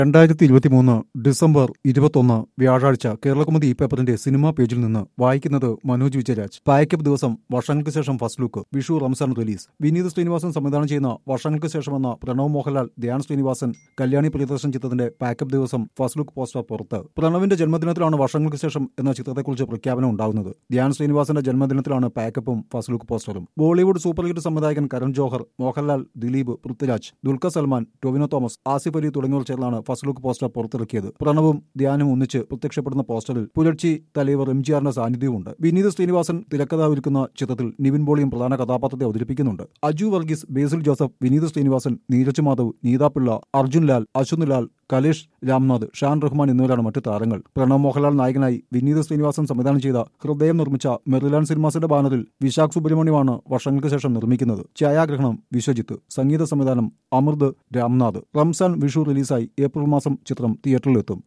2023 December 21 വ്യാഴാഴ്ച കേരളകൗമുദി ഈ പേപ്പറിന്റെ സിനിമാ പേജിൽ നിന്ന് വായിക്കുന്നത് മനോജ് വിജയരാജ്. പാക്കപ്പ് ദിവസം വർഷങ്ങൾക്ക് ശേഷം first look, Vishu Ramzan release. Vineeth Sreenivasan സംവിധാനം ചെയ്യുന്ന വർഷങ്ങൾക്ക് ശേഷമെന്ന പ്രണവ് മോഹൻലാൽ, ധ്യാൻ ശ്രീനിവാസൻ, കല്യാണി പ്രിയദർശൻ ചിത്രത്തിന്റെ പാക്കപ്പ് ദിവസം ഫസ്റ്റ് ലുക്ക് പോസ്റ്റർ പുറത്ത്. പ്രണവിന്റെ ജന്മദിനത്തിലാണ് വർഷങ്ങൾക്ക് ശേഷം എന്ന ചിത്രത്തെക്കുറിച്ച് പ്രഖ്യാപനം ഉണ്ടാകുന്നത്. ധ്യാൻ ശ്രീനിവാസന്റെ ജന്മദിനത്തിലാണ് പാക്കപ്പും ഫസ്റ്റ് ലുക്ക് പോസ്റ്ററും. ബോളിവുഡ് സൂപ്പർ ഹിറ്റ് സംവിധായകൻ കരൺ ജോഹർ, മോഹൻലാൽ, ദിലീപ്, പൃഥ്വിരാജ്, ദുൽഖർ സൽമാൻ, ടൊവിനോ തോമസ്, ആസിഫ് അലി തുടങ്ങിയവർ ചേർന്നാണ് ഫസ്റ്റ് ലുക്ക് പോസ്റ്റർ പുറത്തിറക്കിയത്. പ്രണവും ധ്യാനും ഒന്നിച്ച് പ്രത്യക്ഷപ്പെടുന്ന പോസ്റ്ററിൽ പുലർച്ചി തലൈവർ എംജിആറിന്റെ സാന്നിധ്യവുമുണ്ട്. വിനീത് ശ്രീനിവാസൻ തിരക്കഥ ഒരുക്കുന്ന ചിത്രത്തിൽ നിവിൻ പോളിയും പ്രധാന കഥാപാത്രത്തെ അവതരിപ്പിക്കുന്നുണ്ട്. അജു വർഗീസ്, ബേസിൽ ജോസഫ്, വിനീത് ശ്രീനിവാസൻ, നീരജ് മാധവ്, നീത പിള്ള, അർജുൻ ലാൽ, അശ്വന്ത് ലാൽ, കലേഷ് രാംനാഥ്, ഷാൻ റഹ്മാൻ എന്നിവരാണ് മറ്റു താരങ്ങൾ. പ്രണവ് മോഹൻലാൽ നായകനായി വിനീത് ശ്രീനിവാസൻ സംവിധാനം ചെയ്ത ഹൃദയം നിർമ്മിച്ച മെറിലാൻഡ് സിനിമാസിന്റെ ബാനറിൽ വിശാഖ് സുബ്രഹ്മണ്യമാണ് വർഷങ്ങൾക്ക് ശേഷം നിർമ്മിക്കുന്നത്. ഛായാഗ്രഹണം വിശ്വജിത്ത്, സംഗീത സംവിധാനം അമൃത് രാംനാഥ്. റംസാൻ വിഷു റിലീസായി ഏപ്രിൽ മാസം ചിത്രം തിയേറ്ററിലെത്തും.